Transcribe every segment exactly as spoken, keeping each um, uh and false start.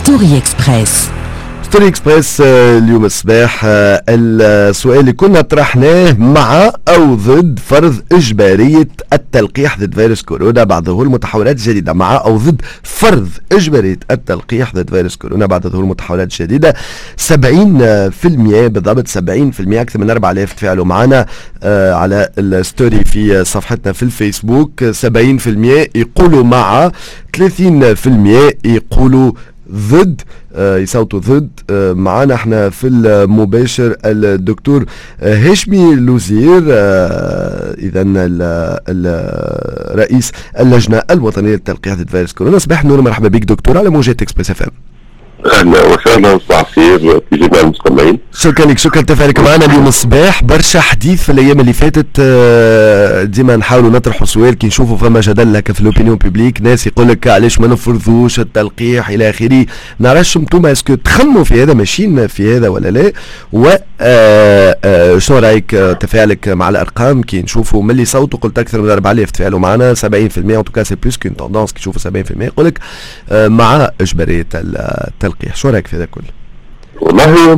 ستوري إكسبريس. ستوري إكسبريس اليوم الصباح السؤال اللي كنا طرحناه: مع أو ضد فرض إجبارية التلقيح ضد فيروس كورونا بعد ظهور المتحورات الجديدة؟ مع أو ضد فرض إجبارية التلقيح ضد فيروس كورونا بعد ظهور المتحورات الجديدة. سبعين في المية بالضبط، سبعين في المية، أكثر من أربعة آلاف تفاعلوا معنا آه على الستوري في صفحتنا في الفيسبوك. سبعين في المية يقولوا مع، ثلاثين في المية يقولوا ضد، آه يصوتوا ضد. آه معنا احنا في المباشر الدكتور آه هاشمي لوزير، آه اذا رئيس اللجنه الوطنيه للتلقيح ضد فيروس كورونا. صباح النور، مرحبا بك دكتور على موجات اكسبريس اف ام. اهلا وسهلا، صباح الخير في جميع المستمعين. شكرا لك، شكرا لتفاعلك معنا اليوم الصباح. برشا حديث في الايام اللي فاتت، ديما نحاولوا نطرحوا سؤال كي نشوفوا فما جدل هكا في الاوبينيون بيبليك، ناس يقول لك علاش ما نفرضوش التلقيح الى اخره. نعرفش انتوما اسكو تخموا في هذا، ماشيين في هذا ولا لا؟ و شنو رايك تفاعلك مع الارقام كي نشوفوا ملي صوتوا؟ قلت اكثر من أربعة آلاف تفاعلوا معنا، سبعين في المية، ان توكا سي بلوس كون توندونس كي نشوفوا سبعين في المية يقول لك مع اجباريه التلقيح. شو رايك في هذا كله؟ والله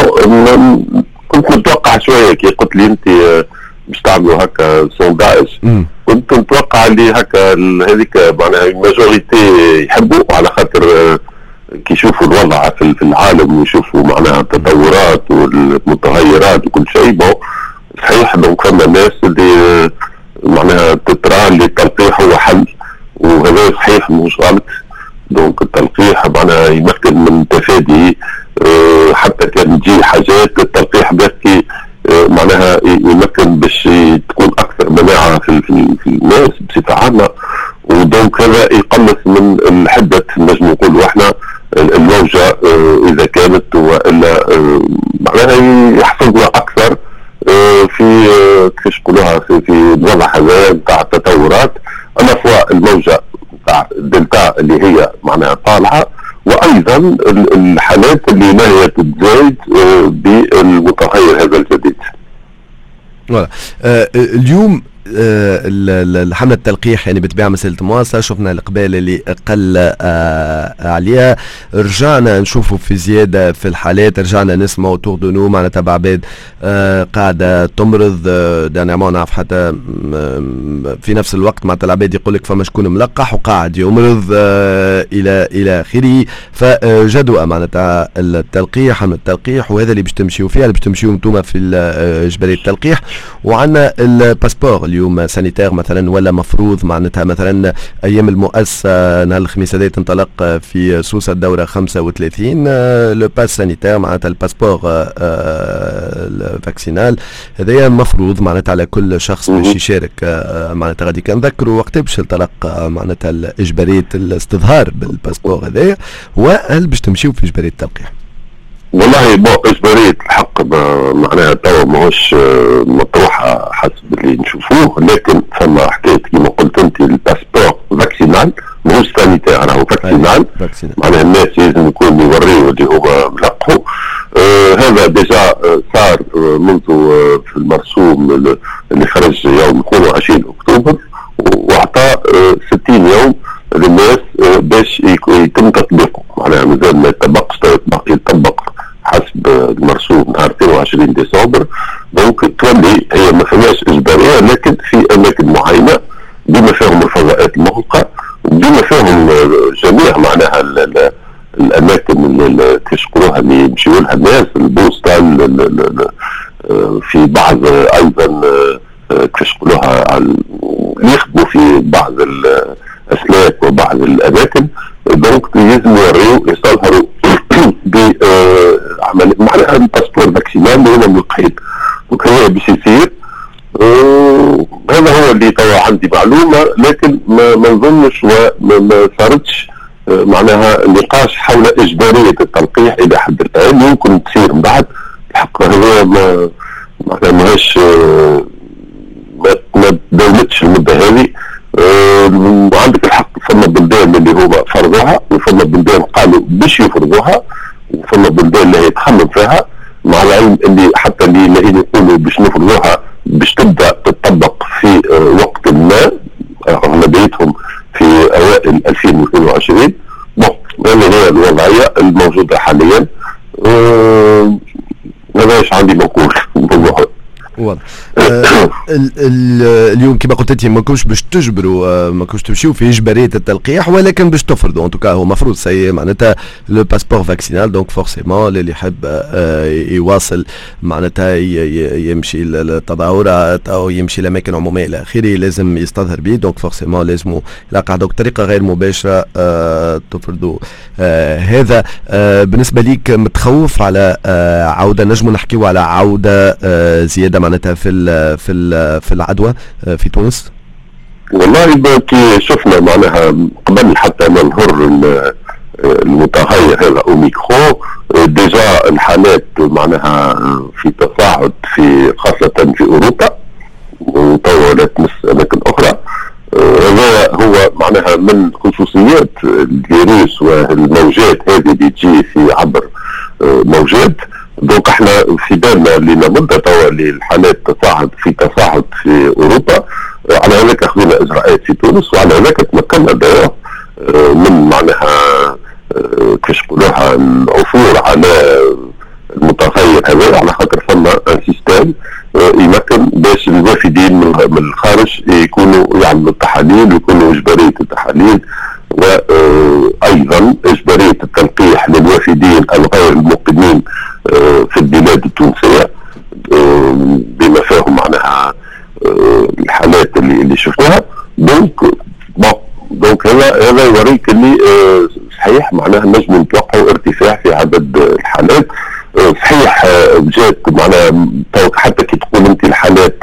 كنت متوقع شويه كي قلت لي انت باش تعملوا هكا سونداج، كنت متوقع اللي هكا هذيك معناها الماجوريتي يحبوا، على خاطر كي يشوفوا الوضع في العالم ويشوفوا معناها التطورات والمتغيرات وكل شيء. بون صحيح دونك فما ناس اللي معناها تترى اللي التلقيح هو حل، وهذا صحيح مش غلط. دونك التلقيح معناها يمكن من تفادي، أه حتى كان تجي حاجات التلقيح بيحكي أه معناها يمكن باش تكون اكثر مناعه في, في, في الناس بصفه عامه، ودونك هذا يقلص من حده نجم نقولوا احنا الموجه أه اذا كانت، والا أه معناها يحفظنا اكثر أه في كيفاش نقولوها في, في الوضع هذا نتاع التطورات، الا فوا الموجه نتاع الدلتا اللي هي معناها طالعه، وايضا الحالات اللي ما هي تتزايد بالمتغير هذا الجديد. فوالا آه اليوم آه حملة التلقيح يعني بتبيع مسألة مواصلة، شفنا الإقبال اللي قل آه عليها، رجعنا نشوفوا في زيادة في الحالات، رجعنا نسمع تور دو نو معناتها بعباد آه قاعدة تمرض. آه دانيامون نعرف حتى في نفس الوقت معناتها العباد يقول لك فما شكون ملقح وقاعد يمرض آه إلى إلى آخره. فجدوا معناتها التلقيح، حملة التلقيح، وهذا اللي باش تمشيوا فيها، اللي باش تمشيوا انتوما في إجبارية التلقيح. وعندنا الباسبور اليوم سانيتير مثلا، ولا مفروض معناتها مثلا ايام المؤسسه نهار الخميس هذا تنطلق في سوسه الدوره خمسة وثلاثين لو باس سانيتير معناتها الباسبور الفاكسينال هذايا مفروض معناتها على كل شخص باش يشارك. معناتها غادي كنذكروا وقت باش تنطلق معناتها اجباريه الاستظهار بالباسبور هذايا، وهل باش تمشيو في اجباريه التلقيح؟ والله بو اجباريه الحق معناها توا ماهوش مطروحه حسب اللي نشوفوه، لكن فما حكايه كما قلت انت الباسبور فاكسينال ماهوش سانيتير، راهو فاكسينال معناها الناس لازم يكون يوريو اللي هو ملقحوا. آه هذا ديجا آه صار آه منذ آه في المرسوم اللي خرج يوم اثنين وعشرين اكتوبر، واعطى آه ستين يوم للناس آه باش يتم تطبيقه، معناها مازال ما يطبقش، يطبق حسب المرسوم نهار اثنين وعشرين ديسمبر. دونك تولي هي ما فيهاش اجباريه، لكن في اماكن معينه بما فيهم الفضاءات المغلقه، بما فيهم جميع معناها الاماكن اللي كيفاش نقولوها اللي يمشيو لها الناس، البوستال في بعض ايضا كيفاش نقولوها اللي يخدموا في بعض الاسلاك وبعض الاماكن. دونك لازم يوريو يستظهروا بعمل معناها الباسبور فاكسينال اللي هما ملقحين. دونك هو باش يصير آه هذا هو اللي توا عندي معلومه، لكن ما نظنش وما صارتش آه معناها نقاش حول اجباريه التلقيح الى حد الان. يمكن تصير من بعد الحق، هو ما معناها ماهيش آه ما داومتش المده هذه. آه وعندك الحق فما بلدان اللي هما فرضوها، وفما بلدان قالوا باش يفرضوها، وفما بلدان اللي يتخمم فيها، مع العلم اللي حتى اللي اللي يقولوا باش نفرضوها باش تبدا تطبق في آه وقت ما، اغلبيتهم في اوائل ألفين واثنين وعشرين. بون هذه هي الوضعيه الموجوده حاليا. أه ما بقاش عندي ما نقول بالموضوع. واضح. آه ال ال اليوم كما قلت انت ما كنتش باش تجبروا، آه ما كنتش تمشيو في اجباريه التلقيح، ولكن باش تفرضوا ان توكا هو مفروض سي معناتها لو باسبور فاكسينال، دونك فورسيمون اللي يحب آه يواصل معناتها يمشي للتظاهرات او يمشي لاماكن عموميه الى اخره لازم يستظهر به، دونك فورسيمون لازم يلقى دونك طريقه غير مباشره آه تفرضوا آه هذا. آه بالنسبه ليك متخوف على آه عوده، نجموا نحكيو على عوده آه زياده معناتها في ال في ال في العدوى في تونس؟ والله كي شفنا معناها قبل حتى ما نهر المتغير هذا اوميكرون ديجا الحالات معناها في تصاعد في خاصه في اوروبا وتوا لا تمس اماكن اخرى. هذا هو معناها من خصوصيات الفيروس والموجات هذه اللي تجي في عبر موجات. دونك احنا في بالنا اللي لابد توا للحالات تصاعد في تصاعد في اوروبا، على هذاك اخذنا اجراءات في تونس، وعلى هذاك تمكنا دائما من معناها كيفاش نقولوها العثور على المتغير هذا، على خاطر ثم ان سيستم يمكن باش الوافدين من الخارج يكونوا يعملوا التحاليل ويكونوا اجباريه التحاليل، وايضا اجباريه التلقيح للوافدين الغير المقيمين في البلاد التونسيه بما فيهم معناها الحالات اللي اللي شفناها. دونك دونك هذا هذا يوريك اللي صحيح معناها نجم نتوقعوا ارتفاع في عدد الحالات. صحيح جات معناها حتى كي تقول انت الحالات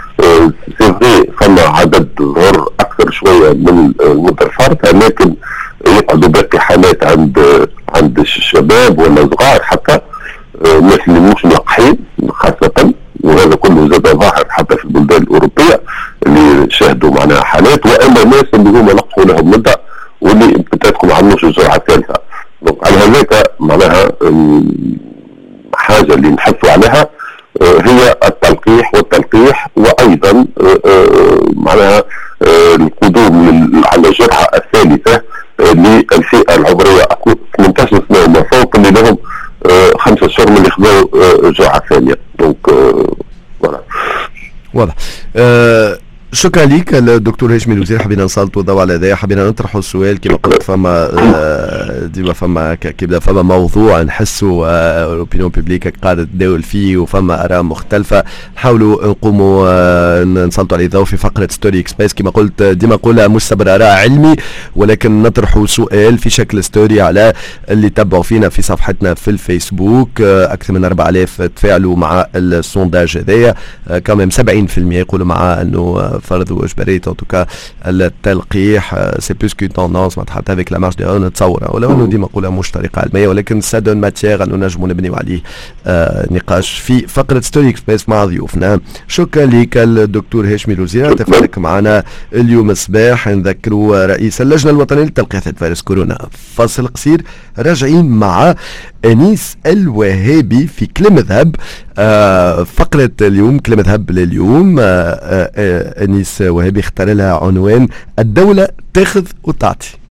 سي فما عدد ظهر اكثر شويه من المده الفارطه، لكن يقعدوا باقي حالات عند عند الشباب ولا صغار حتى الناس اللي مش ملقحين خاصه، وهذا كله زاد ظاهر حتى في البلدان الاوروبيه اللي شاهدوا معناها حالات، واما الناس اللي هما لقحوا لهم مده واللي بتاتكم ما عملوش الجرعه الثالثه. على هذاك معناها حاجه اللي نحثوا عليها هي التلقيح والتلقيح، وايضا معناها القدوم على الجرعه الثالثه للفئه العمريه ثمانية عشر سنه وما فوق اللي لهم خمسة اشهر من اللي خذوا الجرعه الثانيه. دونك فوالا واضح. أه شكرا لك الدكتور هاشمي الوزير. حبينا نسلطوا الضوء على هذا، حبينا نطرحوا السؤال كما قلت فما ديما فما كيبدا فما موضوع نحسوا الاوبينيون بيبليك قاعده تداول فيه وفما اراء مختلفه، نحاولوا نقوموا نسلطوا عليه الضوء في فقره ستوري اكسبريس. كما قلت ديما نقولها مش صبر اراء علمي، ولكن نطرحوا سؤال في شكل ستوري على اللي تبعوا فينا في صفحتنا في الفيسبوك. اكثر من أربعة آلاف تفاعلوا مع السونداج هذايا، كمان سبعين بالمئة يقولوا مع انه فرض اجباريه ان توكا التلقيح. سي بلوس كو توندونس معناتها حتى افيك لا مارج دي نتصور، ولو انه ديما نقولها مش طريقه علميه، ولكن سا دون ماتيير انه نجموا نبنيو عليه آه نقاش في فقره ستوري اكسبريس مع ضيوفنا. شكرا لك الدكتور هاشمي الوزير تفاعلك معنا اليوم الصباح. نذكروا رئيس اللجنه الوطنيه لتلقيح فيروس كورونا. فاصل قصير راجعين مع انيس الوهابي في كلمة ذهب. آه فقرة اليوم كلمة ذهب لليوم. آه آه انيس وهابي اختار لها عنوان الدولة تاخذ وتعطي.